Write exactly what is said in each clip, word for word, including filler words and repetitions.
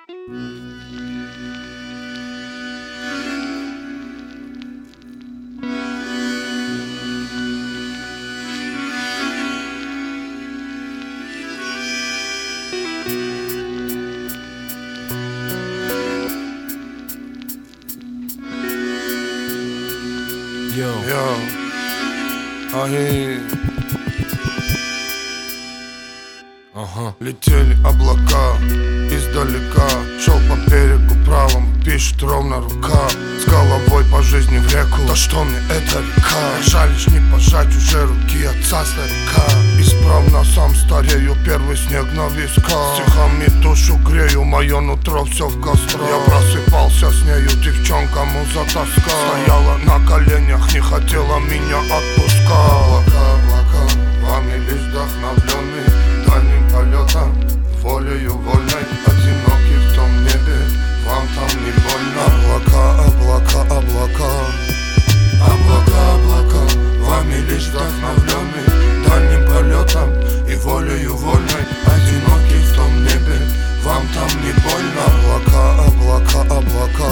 Йо, Йо. Ай. Ага. Летели облака издалека, шел по берегу правому, пишет ровно рука, с головой по жизни в реку. Да что мне эта река? Жаль лишь не пожать уже руки отца старика. Исправно сам старею, первый снег на висках. Стихами душу грею, мое нутро все в кострах. Я просыпался с нею, девчонка муза тоска. Стояла на коленях, не хотела меня отпускать. Облака, облака, вами лишь вдохновленный дальним полетом, волею вольной, одинокий в том небе, вам там не больно. Облака, облака, облака, облака, облака, вами лишь вдохновленный дальним полетом и волею вольной, одинокий в том небе, вам там не больно. Облака, облака, облака.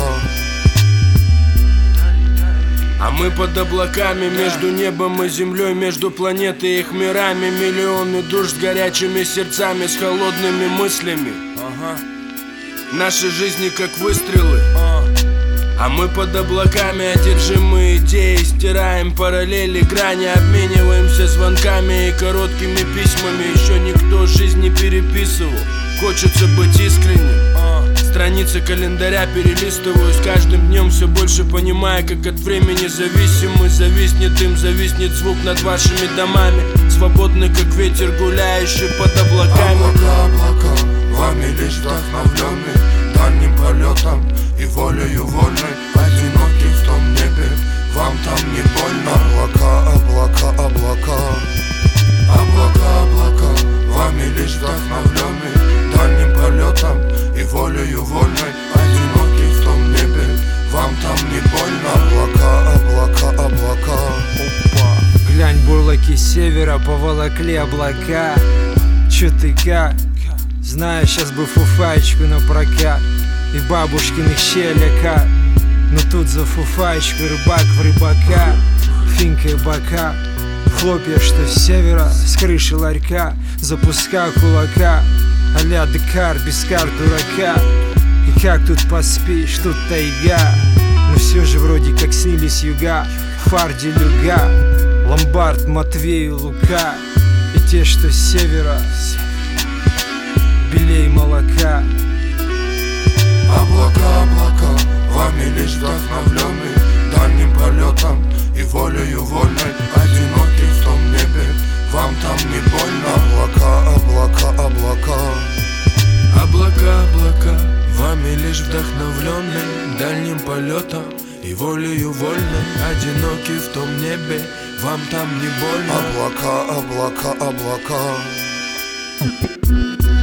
А мы под облаками, между небом и землей, между планетой и их мирами. Миллионы душ с горячими сердцами, с холодными мыслями. Ага. Наши жизни как выстрелы. А мы под облаками, одержимые идеи, стираем параллели, грани, обмениваемся звонками и короткими письмами. Еще никто жизнь не переписывал, хочется быть искренним. Страницы календаря перелистываю с каждым днем, все больше понимая, как от времени зависимы. Зависнет им, зависнет звук над вашими домами, свободный, как ветер, гуляющий под облаками. Облака, облака, вами лишь вдохновленный дальним полетом и волею вольной, одинокий в том небе, вам там не больно. Облака, облака, облака, облака, облака, вами лишь вдохновленный дальним полетом и волею вольной, одинокий в том небе, вам там не больно. Облака, облака, облака. Опа. Глянь, бурлаки севера поволокли облака. Чё ты как? Знаю, сейчас бы фуфаечку на прокат и бабушкиных щеляка. Но тут за фуфаечку рыбак в рыбака, финка и бока, хлопья, что с севера, с крыши ларька, запуска кулака, а-ля Декар, без карт дурака. И как тут поспишь, тут тайга, но все же вроде как снились юга. Фарди люга, ломбард, Матвей, Лука, и те, что с севера, белей молока. Облака, облака, вами лишь вдохновленный дальним полетом и волею вольной, одинокий в том небе, вам там не больно. Облака, облака, облака. Облака, облака, вами лишь вдохновленный дальним полетом и волею вольной, одинокий в том небе, вам там не больно. Облака, облака, облака.